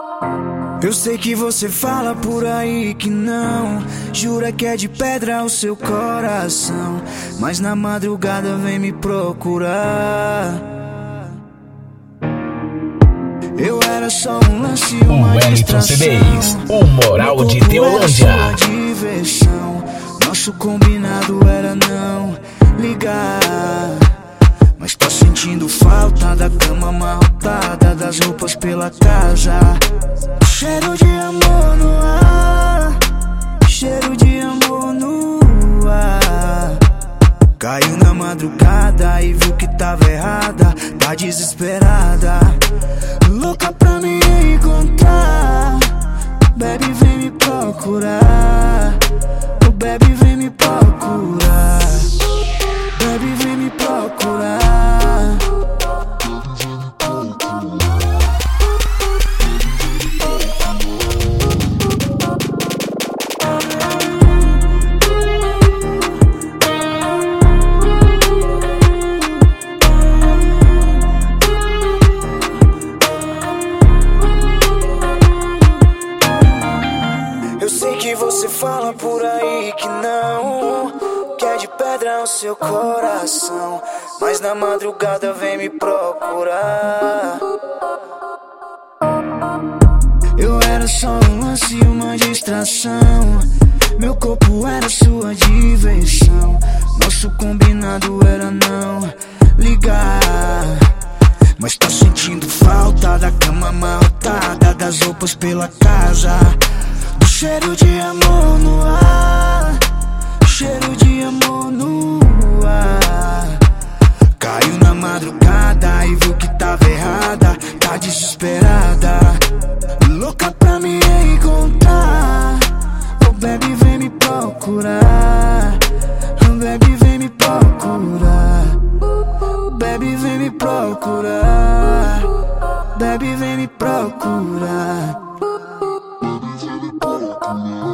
Eu sei que você fala por aí que não, jura que é de pedra o seu coração, mas na madrugada vem me procurar. Eu era só um lance, uma distração. CDs, o Moral de Teolândia. Diversão. Nosso combinado era não ligar, mas tô sentindo falta da cama amarrotada, das roupas pela casa. Cheiro de amor no ar, cheiro de amor no ar. Caiu na madrugada e viu que tava errada, tá desesperada, louca pra me encontrar. Baby, vem me procurar. Oh, baby, vem me procurar. Baby, vem me procurar. Eu sei que você fala por aí que não, que é de pedra o seu coração, mas na madrugada vem me procurar. Eu era só um lance, uma distração, meu corpo era sua diversão. Nosso combinado era não ligar, mas tô sentindo falta da cama amarrotada, das roupas pela casa. Cheiro de amor no ar, cheiro de amor no ar. Caiu na madrugada e viu que tava errada, tá desesperada, louca pra me encontrar. Oh, baby, vem me procurar. Oh, baby, vem me procurar. Baby, vem me procurar. Baby, vem me procurar.